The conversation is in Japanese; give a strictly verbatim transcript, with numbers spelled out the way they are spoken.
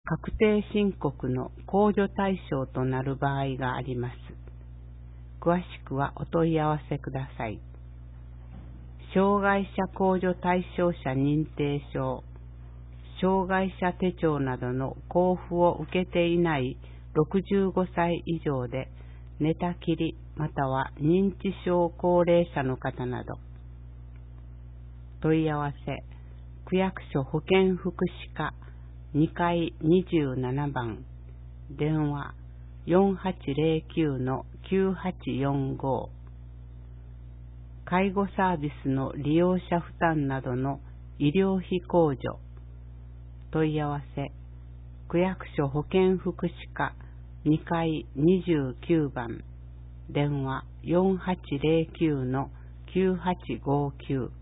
確定申告の控除対象となる場合があります。詳しくはお問い合わせください。障害者控除対象者認定証、障害者手帳などの交付を受けていないろくじゅうごさい以上で寝たきりまたは認知症高齢者の方など。問い合わせ、区役所保健福祉課にかいにじゅうななばん、電話 よんはちゼロきゅうのきゅうはちよんご。介護サービスの利用者負担などの医療費控除。問い合わせ、区役所保健福祉課にかいにじゅうきゅうばん、電話 よんはちゼロきゅうのきゅうはちごきゅう。